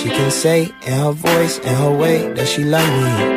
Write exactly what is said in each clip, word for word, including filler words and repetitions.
She can say in her voice, in her way, that she love me.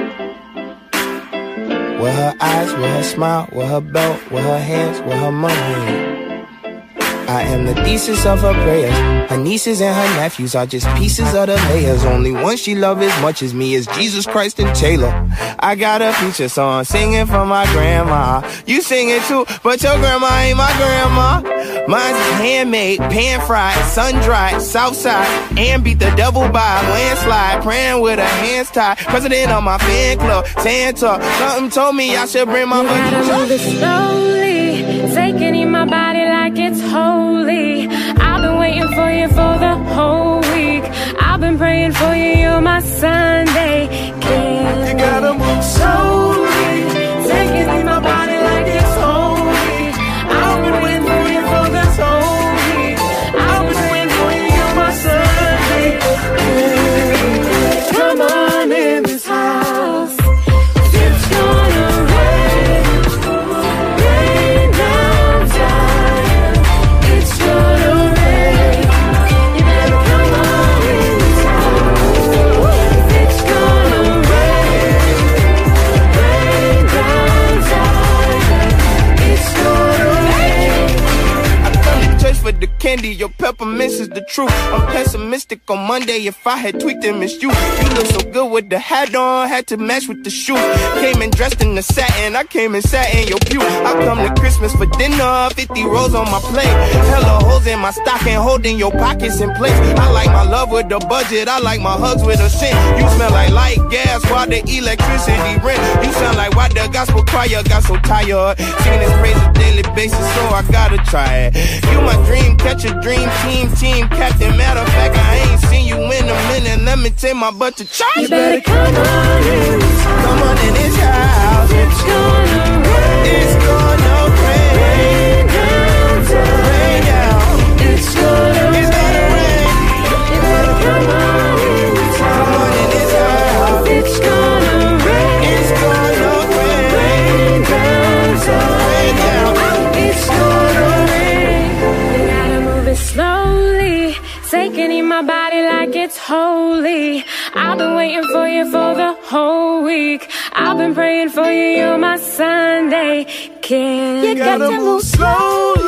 With her eyes, with her smile, with her belt, with her hands, with her money. I am the thesis of her prayers. Her nieces and her nephews are just pieces of the layers. Only one she love as much as me is Jesus Christ and Taylor. I got a feature song singing for my grandma. You sing it too, but your grandma ain't my grandma. Mine's handmade, pan-fried, sun-dried, southside, and beat the devil by a landslide. Praying with her hands tied. President of my fan club, Santa. Something told me I should bring my you gotta move it slowly, taking in my body like it's holy. I've been waiting for you for the whole week. I've been praying for you, you're my Sunday candy. You gotta move slowly, taking in my body like it's holy. I've been waiting for you for this whole week. I've been waiting for you, you're my Sunday candy. Come on in this house. It's gonna rain, rain down time. It's gonna rain. You better come on in this house. It's gonna rain, rain down time. It's gonna rain. I come to church for the candy, your peppermints is the truth. I'm pessimistic on Monday, if I had tweaked and missed you. You look so good with the hat on, had to match with the shoes. Came in dressed in the satin, I came and sat in your pew. I come to Christmas for dinner, fifty rolls on my plate. Hella holes in my stocking, holding your pockets in place. I like my love with the budget, I like my hugs with a cent. You smell like light gas while the electricity rent. You sound like why the gospel choir got so tired. Singing this praise on a daily basis, so I gotta try it. You my dream, catch a dream team, team captain. Matter of fact, I ain't seen you in a minute. Let me take my butt to church. You better come on in this house. Come on in this house. It's gonna rain. It's gonna rain. Rain down time. Rain down. It's gonna It's gonna rain. You better come on in this house. Come on in this house. It's gonna rain. It's gonna rain. Rain down time. Rain down. It's gonna rain. You gotta move it slowly, taking in my body like it's holy. I've been waiting for you for the whole week. I've been praying for you, you're my Sunday candy. You gotta move slowly.